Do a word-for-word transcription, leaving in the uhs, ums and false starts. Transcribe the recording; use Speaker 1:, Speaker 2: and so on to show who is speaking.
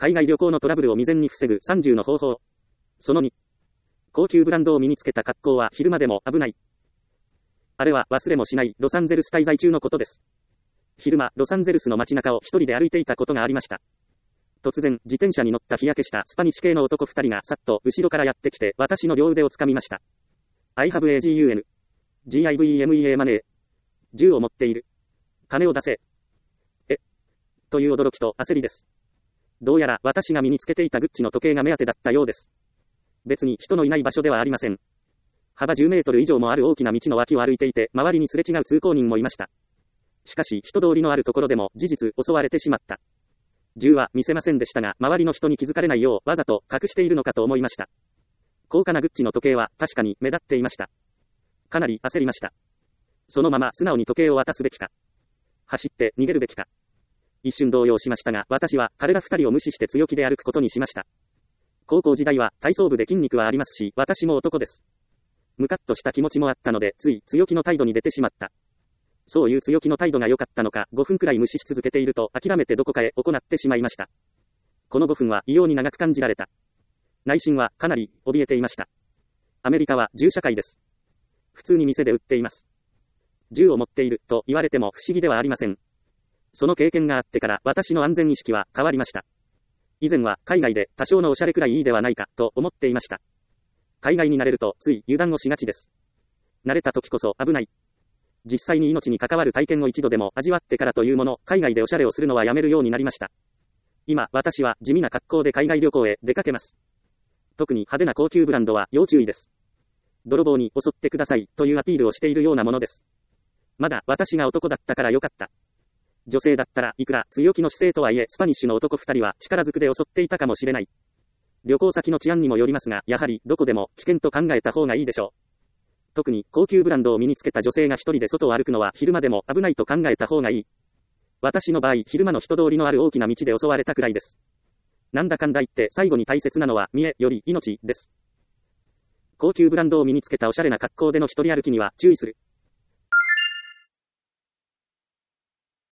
Speaker 1: 海外旅行のトラブルを未然に防ぐさんじゅうの方法。そのに。高級ブランドを身につけた格好は昼間でも危ない。あれは忘れもしないロサンゼルス滞在中のことです。昼間、ロサンゼルスの街中を一人で歩いていたことがありました。突然、自転車に乗った日焼けしたスパニッシュ系の男二人がさっと後ろからやってきて私の両腕を掴みました。I have a gun. givemea マネー。銃を持っている。金を出せ。えという驚きと焦りです。どうやら私が身につけていたグッチの時計が目当てだったようです。別に人のいない場所ではありません。幅じゅうメートル以上もある大きな道の脇を歩いていて、周りにすれ違う通行人もいました。しかし、人通りのあるところでも、事実、襲われてしまった。銃は見せませんでしたが、周りの人に気づかれないよう、わざと隠しているのかと思いました。高価なグッチの時計は、確かに目立っていました。かなり焦りました。そのまま素直に時計を渡すべきか。走って逃げるべきか。一瞬動揺しましたが、私は彼ら二人を無視して強気で歩くことにしました。高校時代は体操部で筋肉はありますし、私も男です。ムカッとした気持ちもあったので、つい強気の態度に出てしまった。そういう強気の態度が良かったのか、ごふんくらい無視し続けていると諦めてどこかへ行ってしまいました。このごふんは異様に長く感じられた。内心はかなり怯えていました。アメリカは銃社会です。普通に店で売っています。銃を持っていると言われても不思議ではありません。その経験があってから私の安全意識は変わりました。以前は海外で多少のおしゃれくらいいいではないかと思っていました。海外に慣れるとつい油断をしがちです。慣れた時こそ危ない。実際に命に関わる体験を一度でも味わってからというもの、海外でおしゃれをするのはやめるようになりました。今、私は地味な格好で海外旅行へ出かけます。特に派手な高級ブランドは要注意です。泥棒に襲ってくださいというアピールをしているようなものです。まだ私が男だったからよかった。女性だったらいくら強気の姿勢とはいえスパニッシュの男二人は力ずくで襲っていたかもしれない。旅行先の治安にもよりますが、やはりどこでも危険と考えた方がいいでしょう。特に高級ブランドを身につけた女性が一人で外を歩くのは昼間でも危ないと考えた方がいい。私の場合、昼間の人通りのある大きな道で襲われたくらいです。なんだかんだ言って最後に大切なのは見栄より命です。高級ブランドを身につけたおしゃれな格好での一人歩きには注意する。